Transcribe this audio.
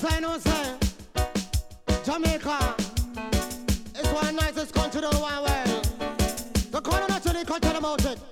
I know, say, Jamaica is one nicest country in the whole world. The corner naturally cut to the mountain.